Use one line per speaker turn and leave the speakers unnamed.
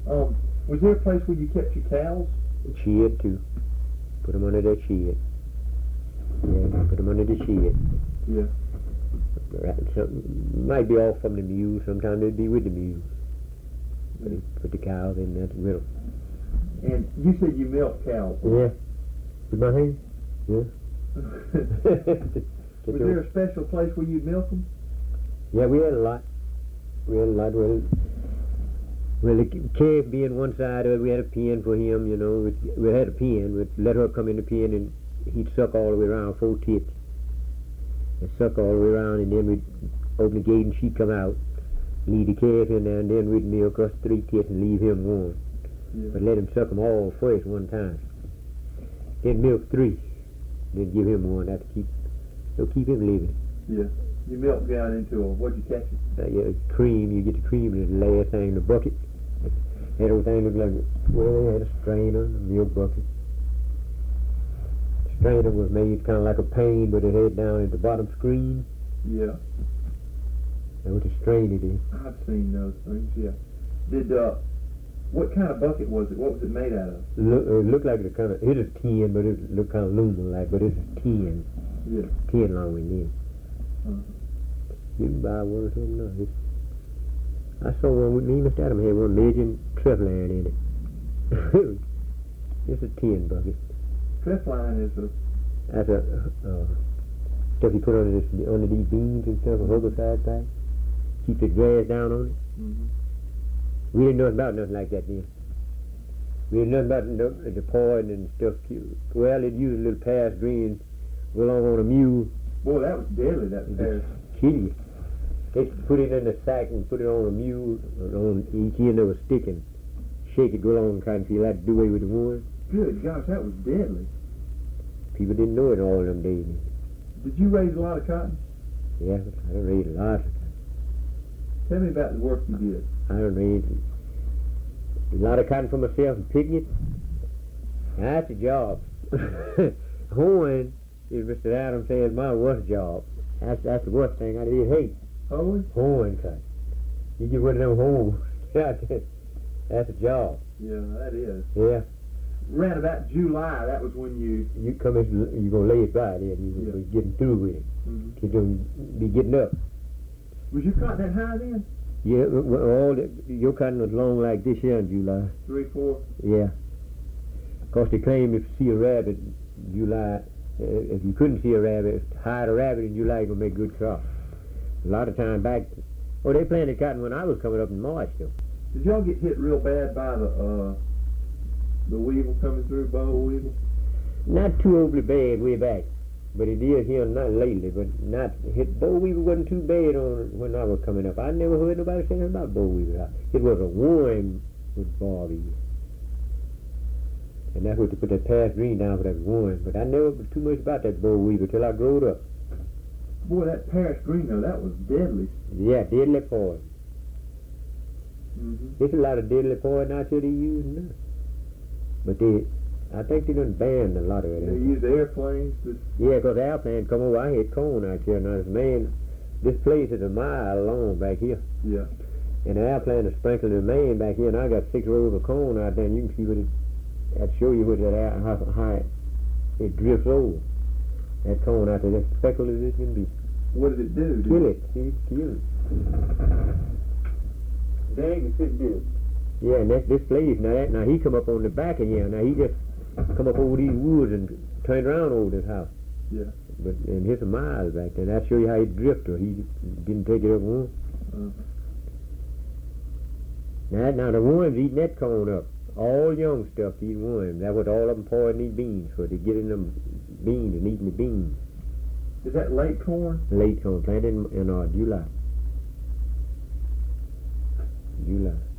Was there a place where you kept your cows?
Shed too. Put them under that shed. Yeah, put them under the shed.
Yeah.
Might be off from the mule. Sometimes they'd be with the mule. Put the cows in that middle.
And you said you milk cows.
Yeah. With my hand? Yeah.
Was there a special place where you'd milk them?
Yeah, we had a lot. Well, the calf being one side of it, we had a pen for him, you know. We had a pen. We'd let her come in the pen and he'd suck all the way around, 4 tits. And suck all the way around, and then we'd open the gate and she'd come out, leave the calf in there, and then we'd milk us 3 tits and leave him 1.
Yeah.
But let him suck them all first one time. Then milk 3. Then give him 1. That's to keep him living.
Yeah. You milk down into what'd you catch it?
Yeah, cream. You get the cream in the last thing in the bucket. And everything looked like, well, they had a strainer, a milk bucket. The strainer was made kind of like a pane, but it had down at the bottom screen.
Yeah.
That was the strainer did.
I've seen those things, yeah. What kind of bucket was it? What was it made out of?
It looked like it was tin, but it looked kind of aluminum-like, but it's tin.
Yeah.
Tin long in there.
Uh-huh.
You can buy one or something else. I saw one with me, Mr. Adam had one Legend Trefline in it. It's a tin bucket.
Trefline is
That's a stuff you put under these beans and stuff, a herbicide pack. Keep the grass down on it.
Mm-hmm.
We didn't know about nothing like that then. We didn't know about the poison and stuff. Well, they'd use a little Paris green, go along on a mule.
Boy, that was deadly, that Paris.
Kill you. They put it in a sack and put it on a mule, on each end of a stick, and shake it, go along and kind of feel like do away with the wound.
Good gosh, that was deadly.
People didn't know it all them days.
Did you raise a lot of cotton?
Yeah, I done raised a lot of cotton.
Tell me about the work you did.
I done raised a lot of cotton for myself and picking it. That's a job. Hoeing, as Mr. Adams says, my worst job. That's the worst thing I did hate.
Hoeing?
Hoeing cotton. You get one of them hoes. That's a job.
Yeah, that is.
Yeah.
Around about July, that was when
you come in, you're going to lay it by there, and you're going to be getting through with it.
Mm-hmm.
You're going to be getting up.
Was your cotton that high then?
Yeah, your cotton was long like this here in July.
3, 4?
Yeah. Of course, they claim if you see a rabbit in July, if you couldn't see a rabbit, hide a rabbit in July, you're going to make good crop. A lot of time back, they planted cotton when I was coming up in March, though.
Did y'all get hit real bad by the weevil coming through, boll weevil?
Not too overly bad way back, but it is here not lately. But not hit boll weevil wasn't too bad on when I was coming up. I never heard nobody saying about boll weevil. It was a worm with Barbie, and that's what they put that Paris green down for that worm. But I never was too much about that boll weevil till I growed up.
Boy, that Paris green though, that was deadly.
Yeah, deadly poison.
Mm-hmm.
There's a lot of deadly poison out here they use now. But I think they done banned a lot of it.
They use airplanes to...
Yeah, because the airplane come over. I had corn out here. Now, this place is a mile long back here.
Yeah.
And the airplane is sprinkling the main back here, and I got 6 rows of corn out there, and you can see what that'll show you what how it drifts over. That corn out there, that's speckled as it can be.
What did it do?
Kill it. See, kill it.
Dang, it couldn't do it.
Yeah, and that's this place. Now he come up on the back of here. Now he just come up over these woods and turned around over this house.
Yeah.
But and here's a mile back there. That show you how he drifted. He didn't take it up one. Now the worms eating that corn up. All young stuff eat worms. That's what all of them poison these beans for. They get in them beans and eating the beans.
Is that late corn?
Late corn, planted in July. July.